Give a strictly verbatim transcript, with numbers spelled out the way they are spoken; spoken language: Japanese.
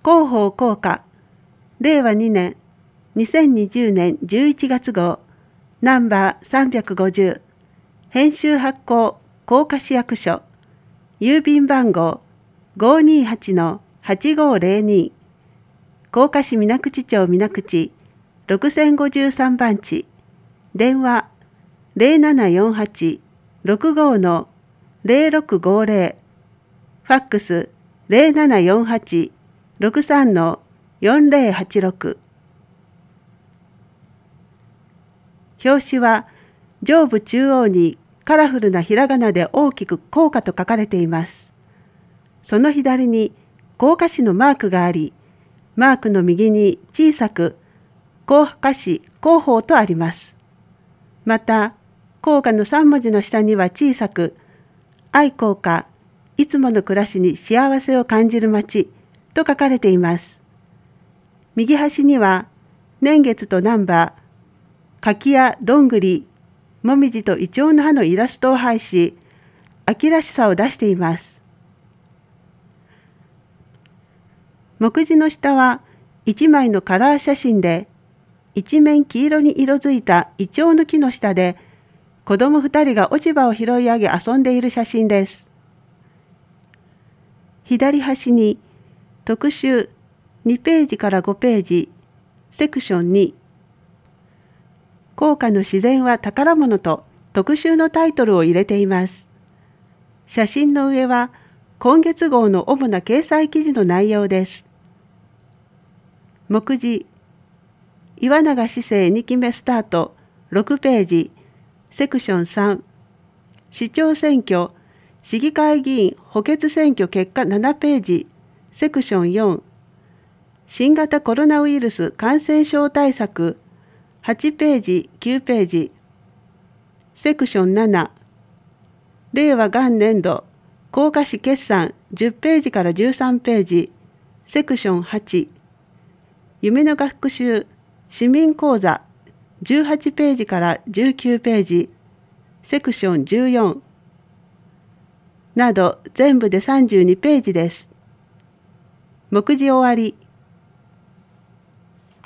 広報効果、れいわにねん、にせんにじゅうねんじゅういちがつ号、ナンバーさんびゃくごじゅう、編集発行、甲賀市役所、郵便番号 ごーにーはちのはちごーぜろに、甲賀市水口町水口ろくせんごじゅうさんばんち、電話ゼロななよんはち ろくごのゼロろくごゼロ、ファックスゼロななよんはち ろくさんのよんゼロはちろく。表紙は上部中央にカラフルなひらがなで大きく効果と書かれています。その左に甲賀市のマークがあり、マークの右に小さく甲賀市広報とあります。また、甲賀のさんもじの下には小さく、愛甲賀、いつもの暮らしに幸せを感じる街と書かれています。右端には年月とナンバー、柿やどんぐり、もみじとイチョウの葉のイラストを配し、秋らしさを出しています。目次の下はいちまいのカラー写真で、一面黄色に色づいたイチョウの木の下で、子供二人が落ち葉を拾い上げ遊んでいる写真です。左端に特集にページからごページ、セクションに、甲賀の自然は宝物と特集のタイトルを入れています。写真の上は今月号の主な掲載記事の内容です。目次、岩永市政にきめスタートろくページ、セクションさん、市長選挙、市議会議員補欠選挙結果ななページ、セクションよん、新型コロナウイルス感染症対策はちページ、きゅうページ、セクションなな、令和元年度甲賀市決算じゅっページからじゅうさんページ、セクションはち、夢の学習市民講座じゅうはちページからじゅうきゅうページ、セクションじゅうよんなど全部でさんじゅうにページです。目次終わり。